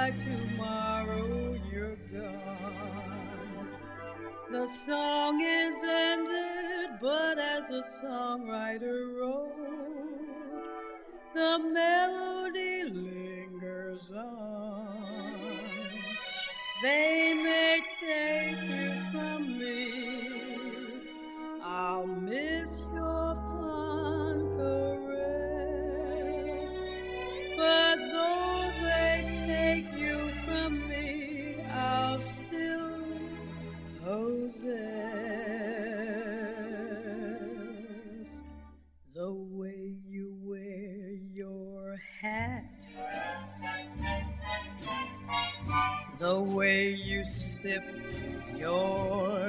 by tomorrow you're gone. The song is ended, but as the songwriter wrote, the melody lingers on. They may take you from me, I'll miss your fond caress, but though they take you from me, I'll still possess the way you wear your hat, the way you sip your